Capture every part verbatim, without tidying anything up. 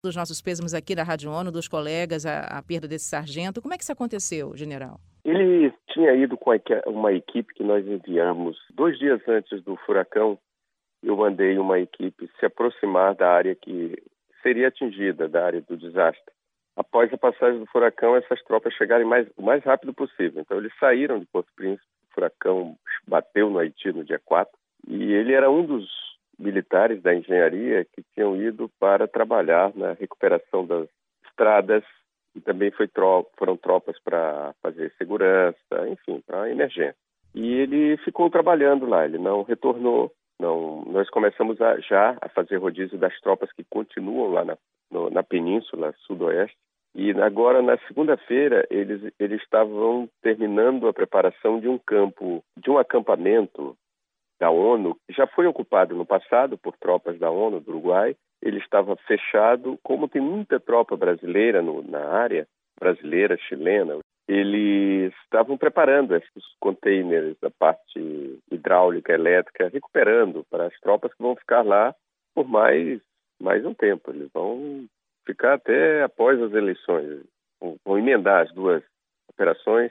Dos nossos pêsames aqui da Rádio ONU, dos colegas, a, a perda desse sargento. Como é que isso aconteceu, general? Ele tinha ido com uma equipe que nós enviamos dois dias antes do furacão. Eu mandei uma equipe se aproximar da área que seria atingida, da área do desastre. Após a passagem do furacão, essas tropas chegarem mais, o mais rápido possível. Então, eles saíram de Porto Príncipe. O furacão bateu no Haiti no dia quatro. E ele era um dos militares da engenharia que tinham ido para trabalhar na recuperação das estradas e também foi tro- foram tropas para fazer segurança, enfim, para emergência. E ele ficou trabalhando lá, ele não retornou. Não, nós começamos a, já a fazer rodízio das tropas que continuam lá na, no, na península sudoeste. E agora, na segunda-feira, eles, eles estavam terminando a preparação de um campo, de um acampamento da ONU, que já foi ocupado no passado por tropas da ONU do Uruguai. Ele estava fechado, como tem muita tropa brasileira no, na área, brasileira, chilena, eles estavam preparando esses containers da parte hidráulica, elétrica, recuperando para as tropas que vão ficar lá por mais, mais um tempo. Eles vão ficar até após as eleições, vão, vão emendar as duas operações,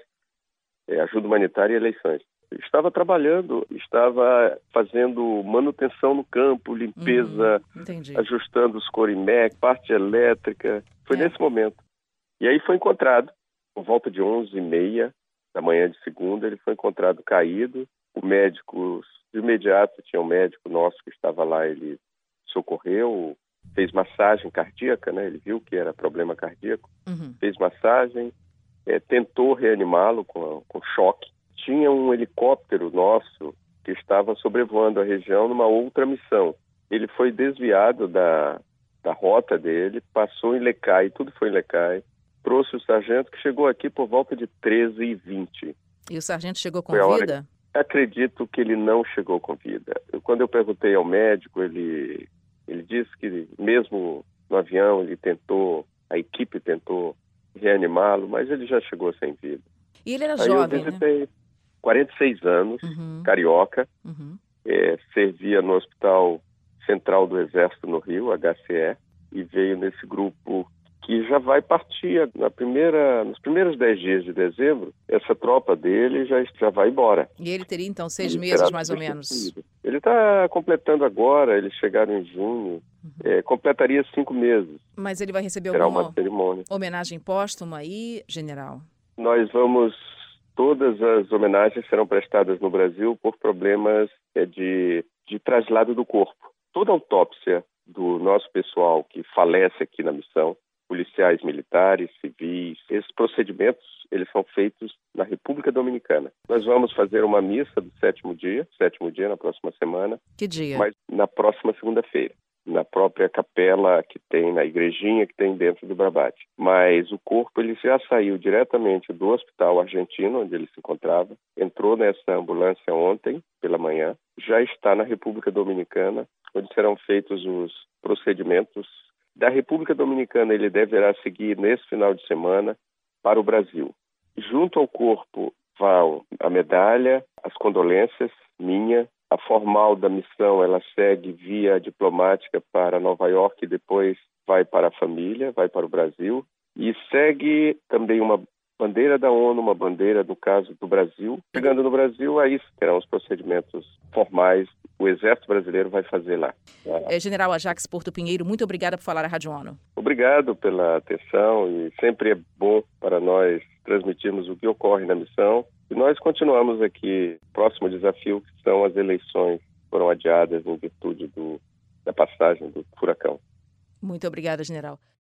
é, ajuda humanitária e eleições. Estava trabalhando, estava fazendo manutenção no campo, limpeza, uhum, ajustando os corimec, parte elétrica. Foi é. nesse momento. E aí foi encontrado, por volta de onze e meia da manhã de segunda, ele foi encontrado caído. O médico, de imediato, tinha um médico nosso que estava lá, ele socorreu, fez massagem cardíaca, né? Ele viu que era problema cardíaco, uhum. fez massagem, é, tentou reanimá-lo com, com choque. Tinha um helicóptero nosso que estava sobrevoando a região numa outra missão. Ele foi desviado da, da rota dele, passou em Lecai, tudo foi em Lecai, trouxe o sargento que chegou aqui por volta de treze e vinte. E o sargento chegou com vida? Que... Acredito que ele não chegou com vida. Eu, quando eu perguntei ao médico, ele, ele disse que mesmo no avião ele tentou, a equipe tentou reanimá-lo, mas ele já chegou sem vida. E ele era Aí jovem, eu visitei, né? quarenta e seis anos, uhum. carioca, uhum. É, servia no Hospital Central do Exército no Rio, H C E, e veio nesse grupo que já vai partir na primeira, nos primeiros dez dias de dezembro. Essa tropa dele já, já vai embora. E ele teria então seis ele meses mais ou menos? Ele está completando agora, eles chegaram em junho, uhum. é, completaria cinco meses. Mas ele vai receber Será alguma uma cerimônia. homenagem póstuma aí, general? Nós vamos... Todas as homenagens serão prestadas no Brasil por problemas é, de, de traslado do corpo. Toda autópsia do nosso pessoal que falece aqui na missão, policiais militares, civis, esses procedimentos eles são feitos na República Dominicana. Nós vamos fazer uma missa do sétimo dia, sétimo dia na próxima semana. Que dia? Mas na próxima segunda-feira. Na própria capela que tem, na igrejinha que tem dentro do Brabate. Mas o corpo ele já saiu diretamente do hospital argentino, onde ele se encontrava, entrou nessa ambulância ontem, pela manhã, já está na República Dominicana, onde serão feitos os procedimentos. Da República Dominicana ele deverá seguir nesse final de semana para o Brasil. Junto ao corpo vão a medalha, as condolências, minha. A formal da missão, ela segue via diplomática para Nova York e depois vai para a família, vai para o Brasil. E segue também uma bandeira da ONU, uma bandeira, no caso, do Brasil. Chegando no Brasil, aí terão os procedimentos formais. O Exército Brasileiro vai fazer lá. É, General Ajax Porto Pinheiro, muito obrigada por falar à Rádio ONU. Obrigado pela atenção e sempre é bom para nós transmitirmos o que ocorre na missão. E nós continuamos aqui. O próximo desafio que são as eleições que foram adiadas em virtude do, da passagem do furacão. Muito obrigada, general.